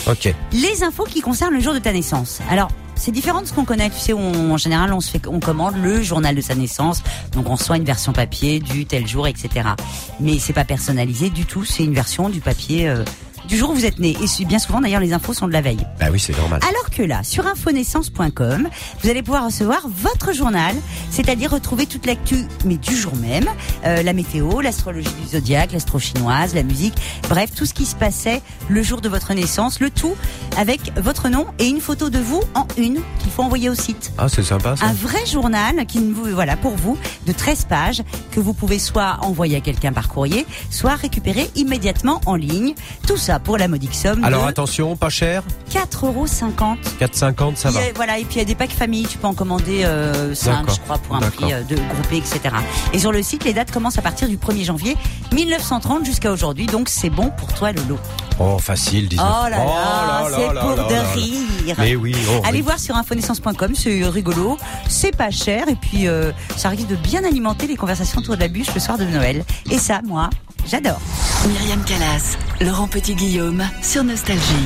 Ok. Les infos qui concernent le jour de ta naissance. Alors, c'est différent de ce qu'on connaît. Tu sais, en général, on commande le journal de sa naissance. Donc, on reçoit une version papier du tel jour, etc. Mais c'est pas personnalisé du tout. C'est une version du papier du jour où vous êtes né. Et bien souvent, d'ailleurs, les infos sont de la veille. Bah oui, c'est normal. Alors que là, sur infonaissance.com, vous allez pouvoir recevoir votre journal, c'est-à-dire retrouver toute l'actu, mais du jour même, la météo, l'astrologie du zodiaque, l'astro chinoise, la musique, bref, tout ce qui se passait le jour de votre naissance, le tout avec votre nom et une photo de vous en une qu'il faut envoyer au site. Ah, c'est sympa ça. Un vrai journal pour vous, de 13 pages, que vous pouvez soit envoyer à quelqu'un par courrier, soit récupérer immédiatement en ligne. Tout ça pour la modique somme Alors de attention, pas cher. 4,50 €. 4,50, ça va. Voilà, et puis il y a des packs famille, tu peux en commander 5, D'accord. je crois, pour un prix de groupé, etc. Et sur le site, les dates commencent à partir du 1er janvier 1930 jusqu'à aujourd'hui, donc c'est bon pour toi, Lolo. Oh, facile, 19. Oh là là, c'est pour de rire. Mais oui, allez voir sur infonaissance.com, c'est rigolo, c'est pas cher, et puis ça risque de bien alimenter les conversations autour de la bûche le soir de Noël. Et ça, moi, j'adore. Myriam Callas, Laurent Petit-Guillaume sur Nostalgie.